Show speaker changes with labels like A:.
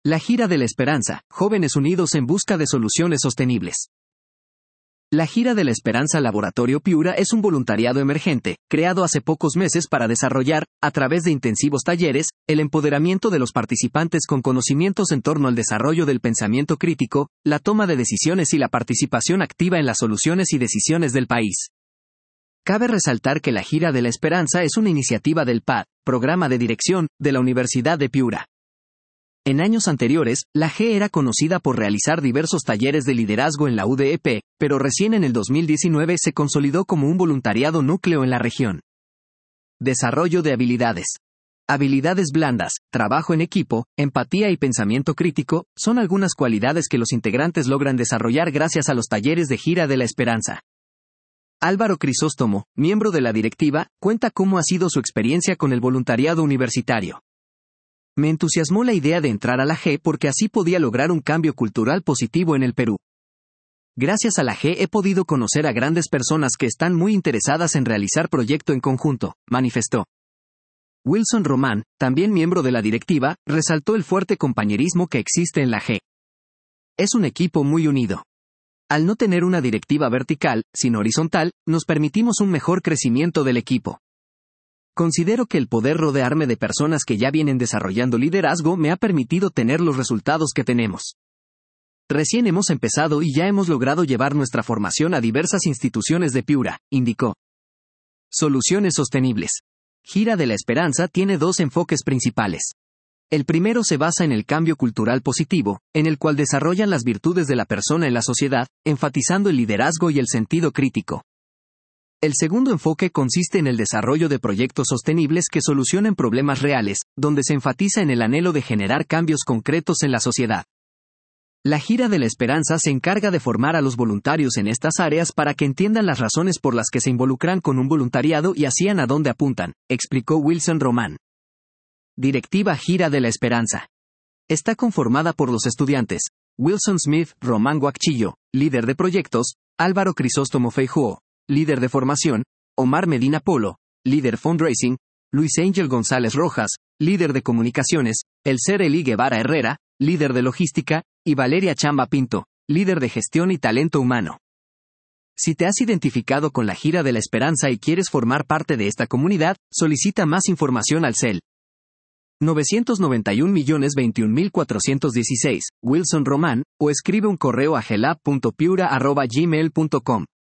A: La Gira de la Esperanza, jóvenes unidos en busca de soluciones sostenibles. La Gira de la Esperanza Laboratorio Piura es un voluntariado emergente, creado hace pocos meses para desarrollar, a través de intensivos talleres, el empoderamiento de los participantes con conocimientos en torno al desarrollo del pensamiento crítico, la toma de decisiones y la participación activa en las soluciones y decisiones del país. Cabe resaltar que la Gira de la Esperanza es una iniciativa del PAD, Programa de Dirección, de la Universidad de Piura. En años anteriores, la G era conocida por realizar diversos talleres de liderazgo en la UDEP, pero recién en el 2019 se consolidó como un voluntariado núcleo en la región. Desarrollo de habilidades. Habilidades blandas, trabajo en equipo, empatía y pensamiento crítico, son algunas cualidades que los integrantes logran desarrollar gracias a los talleres de Gira de la Esperanza. Álvaro Crisóstomo, miembro de la directiva, cuenta cómo ha sido su experiencia con el voluntariado universitario. Me entusiasmó la idea de entrar a la G porque así podía lograr un cambio cultural positivo en el Perú. Gracias a la G he podido conocer a grandes personas que están muy interesadas en realizar proyecto en conjunto, manifestó. Wilson Román, también miembro de la directiva, resaltó el fuerte compañerismo que existe en la G. Es un equipo muy unido. Al no tener una directiva vertical, sino horizontal, nos permitimos un mejor crecimiento del equipo. Considero que el poder rodearme de personas que ya vienen desarrollando liderazgo me ha permitido tener los resultados que tenemos. Recién hemos empezado y ya hemos logrado llevar nuestra formación a diversas instituciones de Piura, indicó. Soluciones sostenibles. Gira de la Esperanza tiene dos enfoques principales. El primero se basa en el cambio cultural positivo, en el cual desarrollan las virtudes de la persona en la sociedad, enfatizando el liderazgo y el sentido crítico. El segundo enfoque consiste en el desarrollo de proyectos sostenibles que solucionen problemas reales, donde se enfatiza en el anhelo de generar cambios concretos en la sociedad. La Gira de la Esperanza se encarga de formar a los voluntarios en estas áreas para que entiendan las razones por las que se involucran con un voluntariado y hacia a dónde apuntan, explicó Wilson Román. Directiva Gira de la Esperanza. Está conformada por los estudiantes, Wilson Smith, Román Guacchillo, líder de proyectos, Álvaro Crisóstomo Feijóo, líder de formación, Omar Medina Polo, líder fundraising, Luis Ángel González Rojas, líder de comunicaciones, Elcer Eli Guevara Herrera, líder de logística, y Valeria Chamba Pinto, líder de gestión y talento humano. Si te has identificado con la Gira de la Esperanza y quieres formar parte de esta comunidad, solicita más información al CEL 991.021.416, Wilson Román, o escribe un correo a gelab.piura@gmail.com.